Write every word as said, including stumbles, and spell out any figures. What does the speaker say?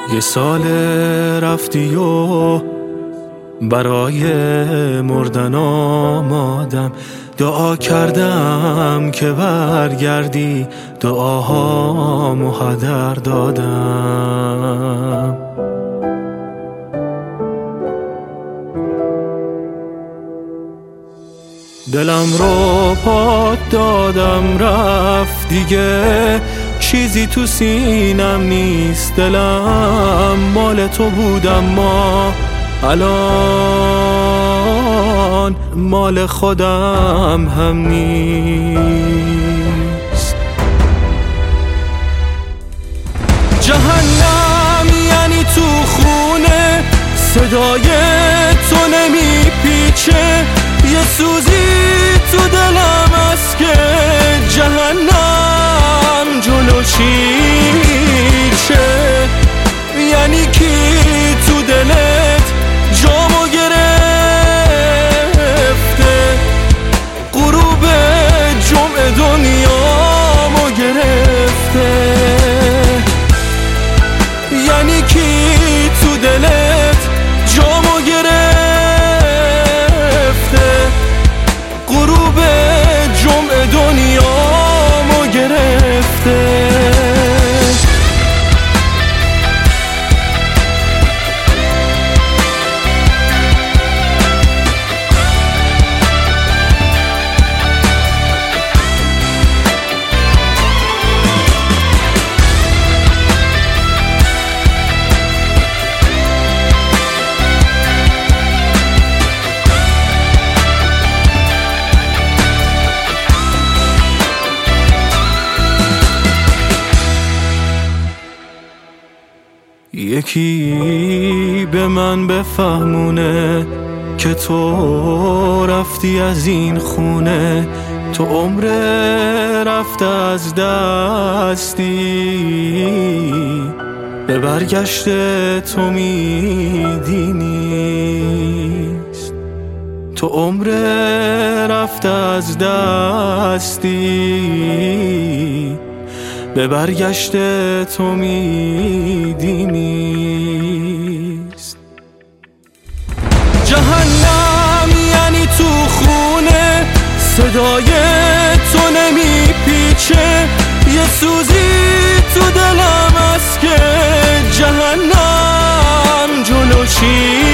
یه سال رفتی و برای مردن آمادم، دعا کردم که برگردی، دعاهامو هدر دادم. دلم رو پات دادم رفت دیگه، چیزی تو سینم نیست، دلم مال تو بودم ما الان مال خودم هم نیست. جهنم یعنی تو خونه، صدای تو نمیپیچه، یه سوزی تو دلم است که جهنم جلوشیشه. یعنی کی تو دلت جامو گرفته، غروب جمعه دنیامو گرفته. یعنی کی تو دلت جامو گرفته، غروب جمعه دنیامو گرفته. یکی به من بفهمونه که تو رفتی از این خونه، تو عمر رفت از دستی، به برگشت تو میدی نیست. تو عمر رفت از دستی، به برگشت تو میدی نیست. جهنم یعنی تو خونه، صدای تو نمیپیچه، یه سوزی تو دلم است که جهنم جلوشی